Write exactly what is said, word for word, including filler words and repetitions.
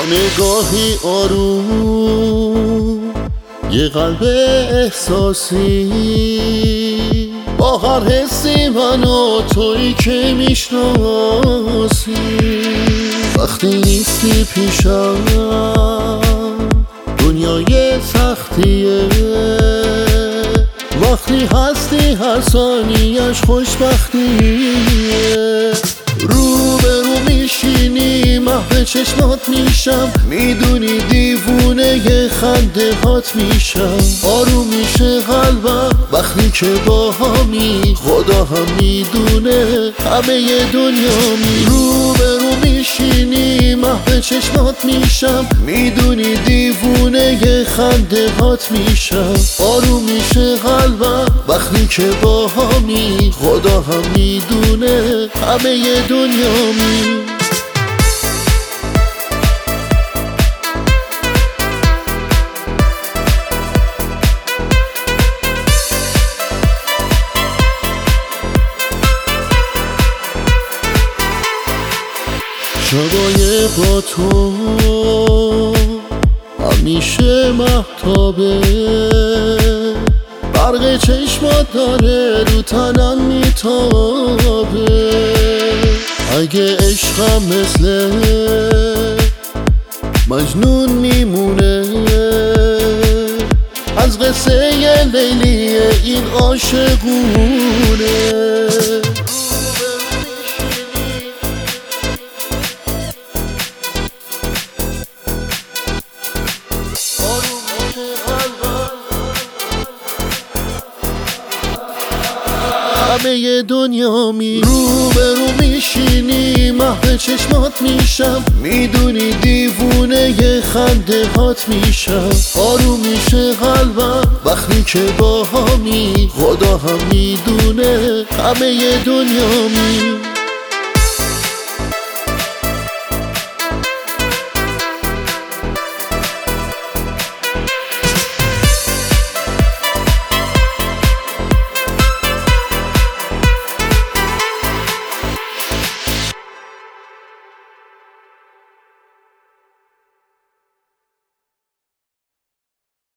نگاهی آروم، یه قلب احساسی، با هر حسی من و تویی که میشناسی. وقتی نیستی پیشم دنیای سختیه، وقتی هستی هر ثانیه‌اش خوشبختیه. رو به رو میشینی محو چشمات میشم، میدونی دیوونه خنده هات میشم. آروم میشه قلبم وقتی که با همی، خدا هم میدونه همه دنیا می. رو به رو میشینی محو چشمات میشم، میدونی دیوونه خنده هات میشم. آروم میشه قلبم وقتی که با همی، خدا هم میدونه همه دنیا می. شبای با تو همیشه مهتابه، برق چشمات داره رو تنم میتابه. اگه عشقم مثل مجنون میمونه، از قصه لیلی این عاشقونه. همه دنیا می. رو به رو میشینی محو چشمات میشم، میدونی دیوونه خنده هات میشم. آروم میشه قلبم وقتی که با همی، خدا هم میدونه همه دنیا می.